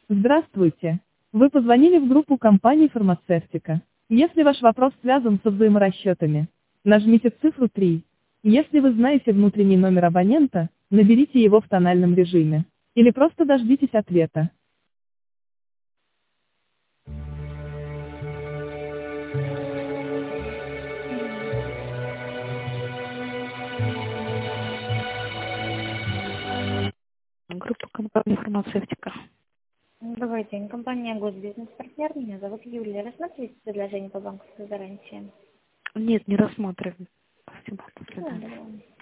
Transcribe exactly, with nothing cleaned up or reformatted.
Здравствуйте. Вы позвонили в группу компании «Фармацевтика». Если ваш вопрос связан со взаиморасчетами, нажмите цифру три. Если вы знаете внутренний номер абонента, наберите его в тональном режиме. Или просто дождитесь ответа. Группа компании «Фармацевтика». Добрый день, компания «Госбизнес-партнер». Меня зовут Юлия. Рассматриваете предложение по банковской гарантии? Нет, не рассматриваем. Спасибо. До Да, свидания. да.